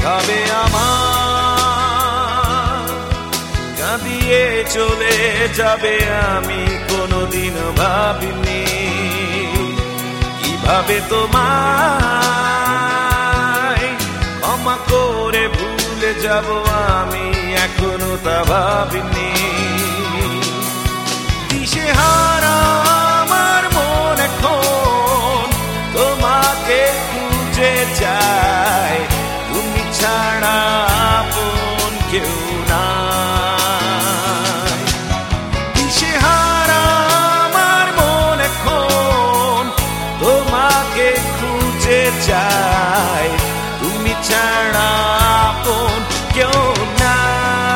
এভাবে আমার কাঁদিয়ে চলে যাবে আমি কোনোদিন ভাবিনি কিভাবে তোমায় ক্ষমা করে ভুলে যাব আমি এখনো তা ভাবিনি দিশেহারা আমার মন এখন তোমাকে খুঁজে যায় তুমি ছাড়া আপন কেউ নাই দিশেহারা আমার মন এখন তোমাকে খুঁজে যায় তুমি ছাড়া আপন কেউ নাই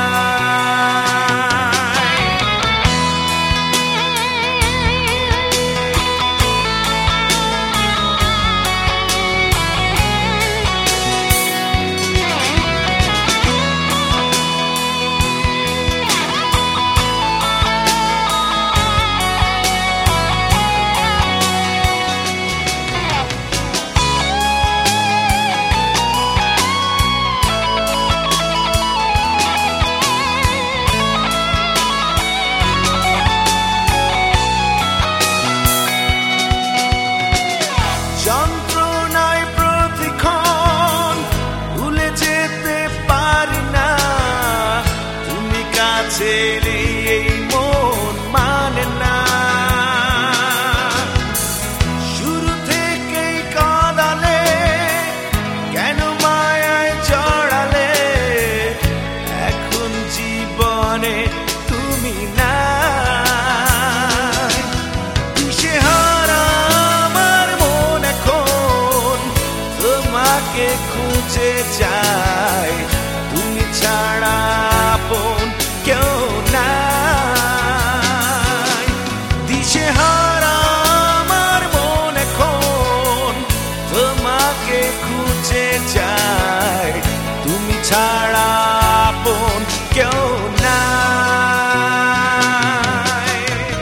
যন্ত্রণায় প্রতিক্ষণ ভুলে যেতে পারি না তুমি কাছে এলে এই মন মানে না শুরু থেকেই কাঁদালে কেন মায়ায় জড়ালে এখন জীবনে তুমি না তোমাকে খুঁজে যায় তুমি ছাড়া আপন কেউ নাই দিশেহারা আমার মন এখন তোমাকে খুঁজে যায় তুমি ছাড়া আপন কেউ নাই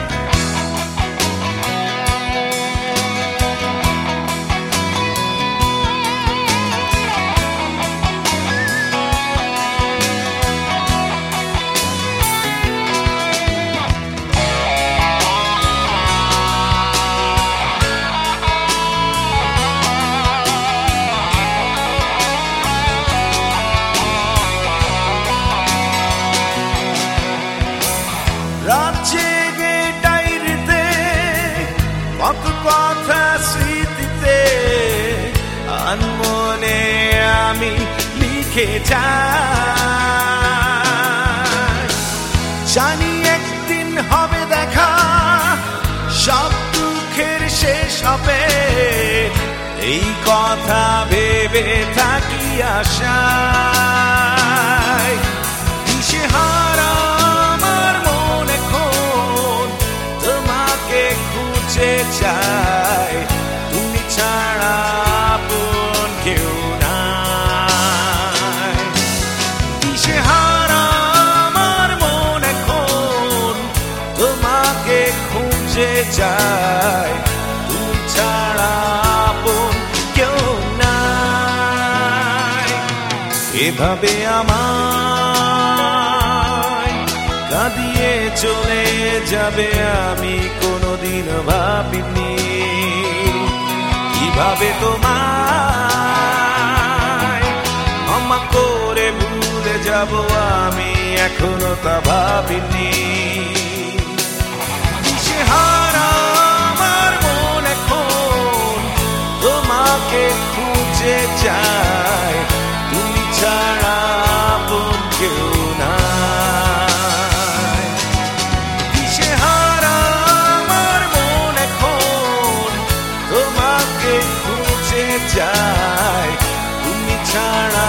রাত জেগে ডায়েরিতে কত কথা স্মৃতিতে আনমনে আমি লিখে যাই জানি একদিন হবে দেখা সব দুঃখের শেষ হবে এই কথা ভেবে থাকি আশায় দিশেহারা খুঁজে যায় তুমি ছাড়া আপন কেউ নাই দিশেহারা আমার মন এখন তোমাকে খুঁজে যায় তুমি ছাড়া আপন কেউ নাই এভাবে আমায় কাঁদিয়ে চলে যাবে আমি কোনোদিন ভাবিনি কিভাবে তোমায় ক্ষমা করে ভুলে যাব আমি এখনো তা ভাবিনি দিশেহারা আমার মন এখন তোমাকে খুঁজে যায় তুমি ছাড়া আপন কেউ নাই দিশেহারা আমার মন এখন তোমাকে খুঁজে যায় তুমি ছাড়া